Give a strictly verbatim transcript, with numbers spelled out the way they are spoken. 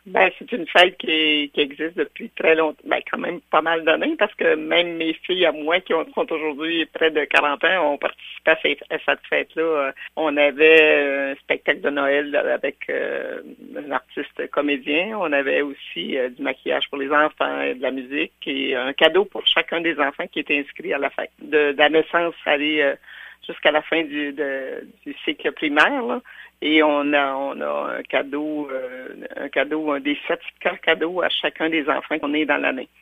Ben, c'est une fête qui, qui existe depuis très longtemps, ben, quand même pas mal d'années, parce que même mes filles à moi, qui ont, sont aujourd'hui près de quarante ans, ont participé à cette, à cette fête-là. Euh, On avait un spectacle de Noël avec euh, un artiste comédien. On avait aussi euh, du maquillage pour les enfants, et de la musique et un cadeau pour chacun des enfants qui était inscrit à la fête. De, de la naissance, aller euh, jusqu'à la fin du, de, du cycle primaire, là. Et on a on a un cadeau, euh, un cadeau, un des certificats cadeaux à chacun des enfants qu'on est dans l'année.